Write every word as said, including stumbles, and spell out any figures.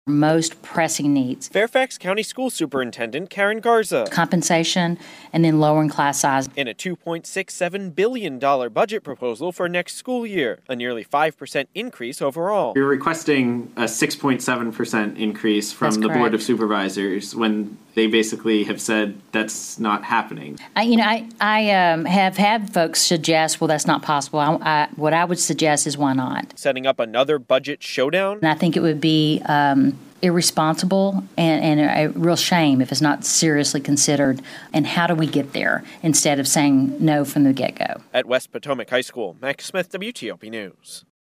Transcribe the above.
most pressing needs. Fairfax County School Superintendent Karen Garza. Compensation and then lowering class size. In a two point six seven billion dollars budget proposal for next school year, a nearly five percent increase overall. You're requesting a six point seven percent increase from That's the correct. Board of Supervisors when they basically have said that's not happening. I, you know, I, I um, have had folks suggest, well, that's not possible. I, I, what I would suggest is why not? Setting up another budget showdown? And I think it would be um, irresponsible and, and a real shame if it's not seriously considered. And how do we get there instead of saying no from the get-go? At West Potomac High School, Max Smith, W T O P News.